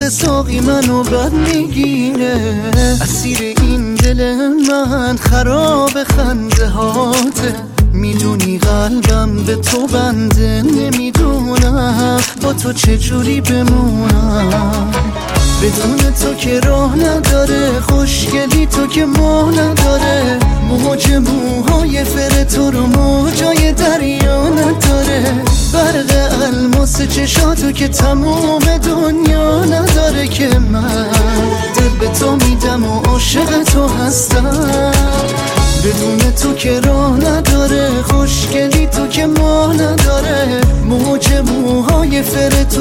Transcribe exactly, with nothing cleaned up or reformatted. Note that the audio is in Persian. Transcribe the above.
ساقی منو بد میگیره. اسیر این دل من خراب خنده هاته، میدونی قلبم به تو بنده، نمیدونم با تو چجوری بمونم. بدون تو که راه نداره، خوشگلی تو که ماه نداره، موج موهای فر تو رو موجای دریا نداره، برق الماس چشاتو که تموم دنیا نداره، که من دل به تو میدم و عاشق تو هستم. بدون تو که راه نداره، خوشگلی تو که ماه نداره، موج موهای فر تو